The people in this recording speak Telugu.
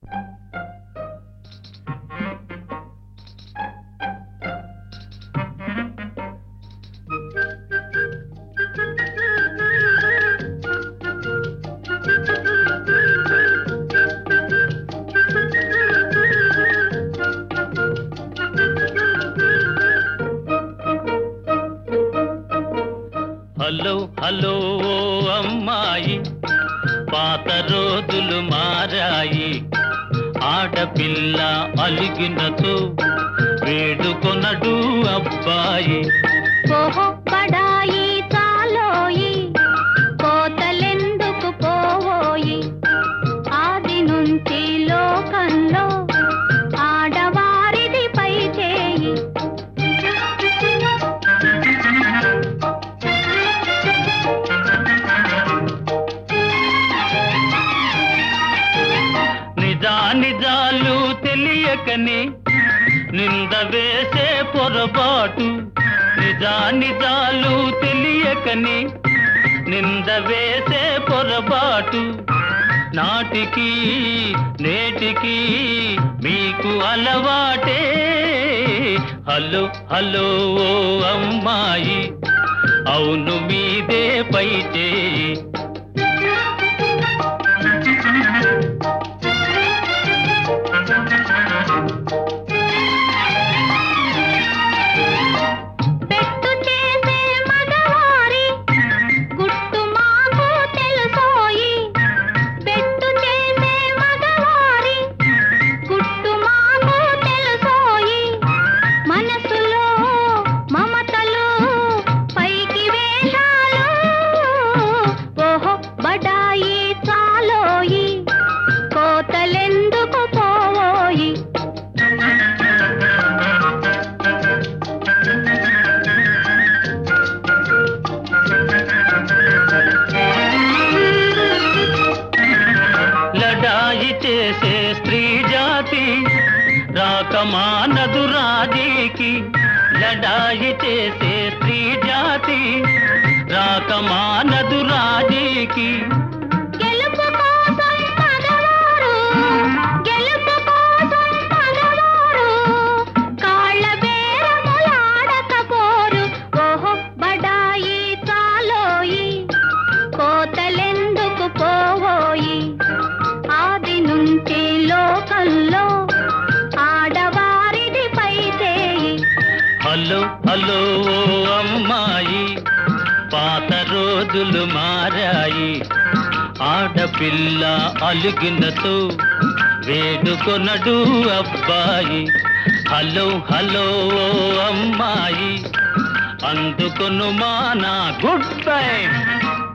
హలో హలో అమ్మాయి, పాత రోజులు మారాయి. ఆడపిల్ల అలిగినతో వేడుకొనడు అబ్బాయి. ఓహో బడాయి చాలోయి, కోతలెందుకు పోవోయి. ఆది నుంచి లోకంలో ఆడవారిది పై చేయి. నిజాలు తెలియకని నింద వేసే పొరపాటు. నిజాలు తెలియకని నింద వేసే పొరపాటు. నాటికి నేటికి మీకు అలవాటే. హలో హలో ఓ అమ్మాయి, అవును మీదే పై చేయి. పెట్టు చేసే మగవారి గుట్టు మాకు తెలుసోయి. పెట్టు చేసే మగవారి గుట్టు మాకు తెలుసోయి. మనసులో మమతలు పైకి వేషాలు. ఓహో బడాయి చాలోయి, కోతలెందుకు పోవోయి. లడాయి చేసే స్త్రీ జాతి రాకమానదు రాజీకి. లడాయి చేసే స్త్రీ జాతి రాకమానదు రాజీకి. గెలుపు కోసం మగవారు, గెలుపు కోసం మగవారు కాళ్ళ బేరములాడకపోరు. ఓహో బడాయి చాలోయి, కోతలెందుకు పోవోయి. ఆది నుంచి లోకంలో ఆడవారిది పై చేయి. హలో హలో ఓ అమ్మాయి, పాత రోజులు మారాయి. ఆడపిల్ల అలిగినతో వేడుకొనడు అబ్బాయి. హలో హలో ఓ అమ్మాయి, అందుకొను మా నా గుడ్ బై.